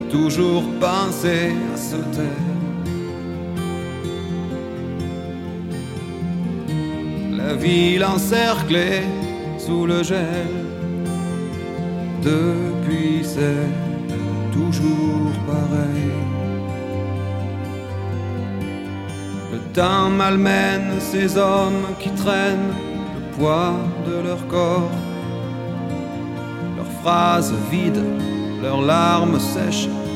toujours penser à se taire. La ville encerclée sous le gel, depuis c'est toujours pareil. Le temps malmène ces hommes qui traînent le poids de leur corps, leurs phrases vides, leurs larmes sèches